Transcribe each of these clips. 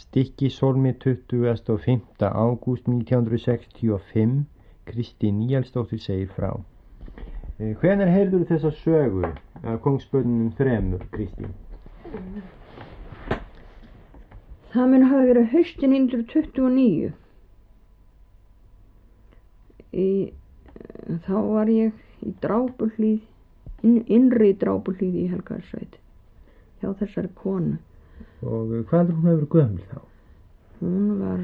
Stykkishólmi 25. ágúst 1965. Kristín Níelsdóttir segir frá. Hvenær heyrðir þessa sögu af kongsbörnunum þremur, Kristín? Það mun hafa verið haustin 1929. Þá var ég í Drápuhlíð, innri Drápuhlíð í Helgarsveit, hjá þessari konu. Og hvað hún hefur gömul þá? Hún var,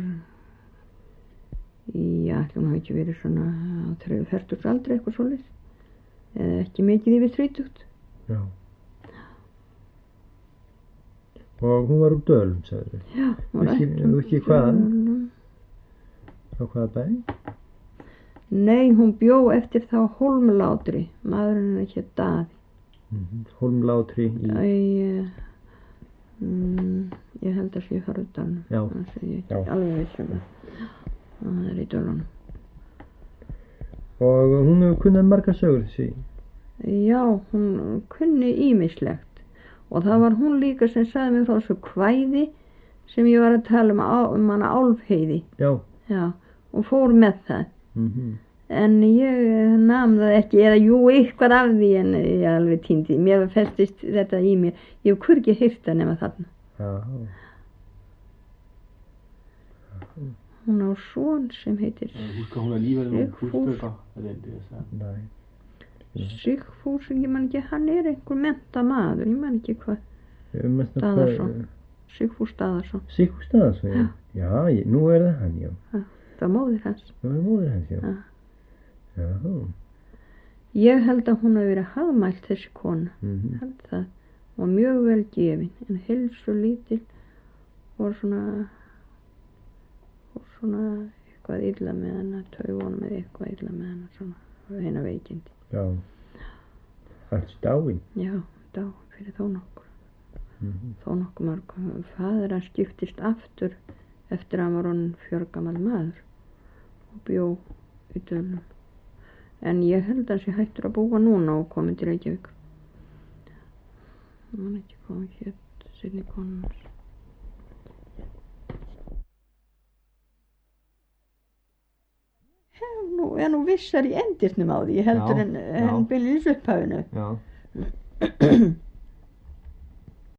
hún hafi ekki verið svona á 30 aldri eitthvað svoleiðis, eða ekki mikið yfir 30. Já. Og hún var úr Dölum, sagður við? Já, hún var ekki hvaðan? Á hvaða bæ? Nei, hún bjó eftir þá Hólmlátri, maðurinn ekki Daði. Hólmlátri í... ég held að sé Hörðdalnum. Já. Já. Alveg vissum það er í Dölunum. Og hún hefur kunnað margar sögur þessi? Já, hún kunni ýmislegt. Og það var hún líka sem sagði mér frá þessu kvæði sem ég var að tala um hana Álfheiði. Já. Já, og fór með það. En ég nam það ekki, eða jú, eitthvað af því, en ég alveg týndi. Mér festist þetta í mér. Ég hef hvergi heyrt það nema þarna. Já. Hún á son sem heitir Husker hun alligevel nogle husbøger af den der sang? Nei. Sigfús, ég man ekki, hann er einhver mennta maður, ég man ekki hvað. Daðarsson. Sigfús Daðarsson. Sigfús Daðarsson, já. Já, nú er það hann, já. Það var móðir hans. Það var móðir hans, já. Já. Ég held að hún hafi verið hagmælt þessi kona. Held það. Og mjög vel gefin, en heilsu lítil og svona eitthvað illa með hana, taugunum eða eitthvað illa með hana, svona eina veikindi. Já. Alls dáin? Já, dáin fyrir þó nokkur. Þó nokkur mörg. Faðir hann skiptist aftur eftir að hann var honum 4 gamall maður og bjó í Dölum. En ég held að hann sé hættur að búa núna og komið til Reykjavík. Það var ekki komið hér sinni konunars. Nú vissar í endirnum á því, heldur en byrjus upphafinu. Já.